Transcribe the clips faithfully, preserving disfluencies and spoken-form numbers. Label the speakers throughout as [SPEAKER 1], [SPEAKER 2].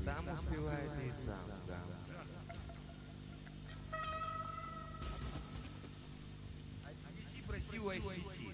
[SPEAKER 1] там успевает, и там, да. ай си ди си просил ай си ди си.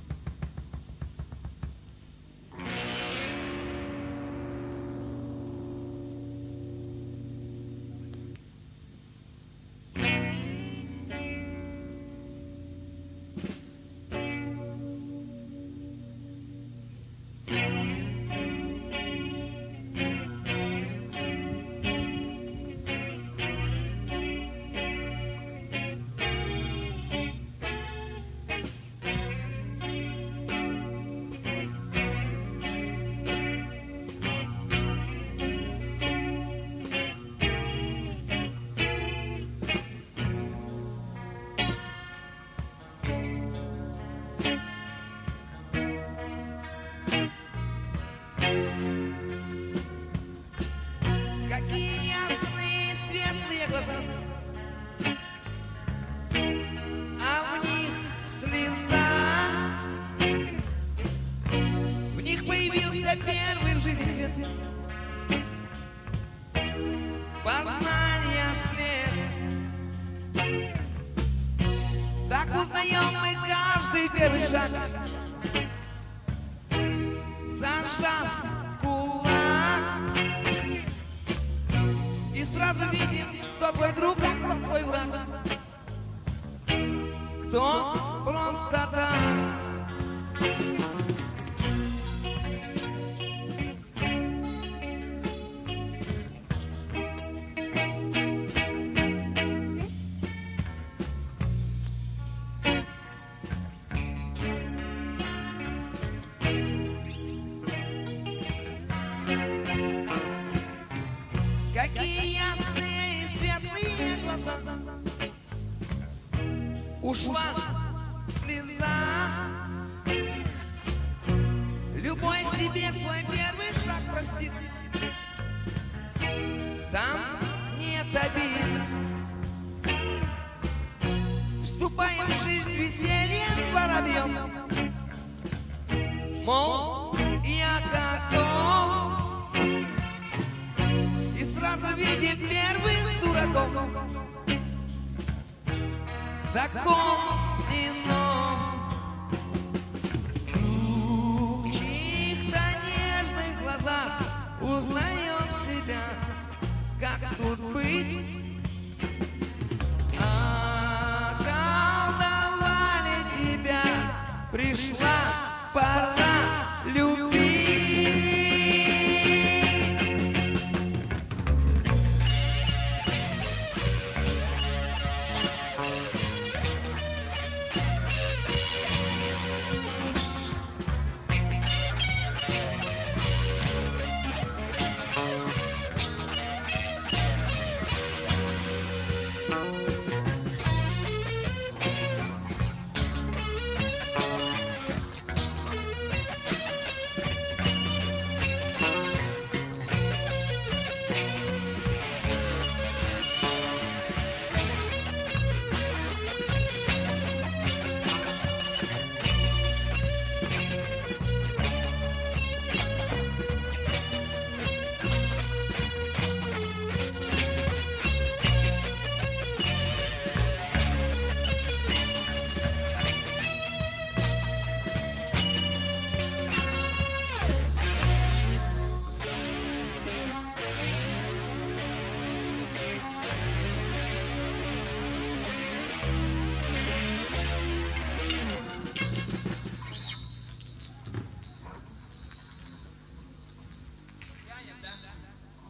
[SPEAKER 1] Какие ясные, светлые глаза, а в них слеза. В них появился первый в жизни свет, познания след. Так узнаем мы каждый первый шаг, зажав кулак. И сразу видим, кто твой друг, а кто твой враг, кто просто так. Какие ясные и светлые глаза, ушла слеза. Любой себе свой первый шаг простит, там нет обид. Вступаем в жизнь весельем воробьем, мол, я готов. Сразу видим первых дураков, закон иной. В чьих-то нежных глазах узнаем себя, как тут быть.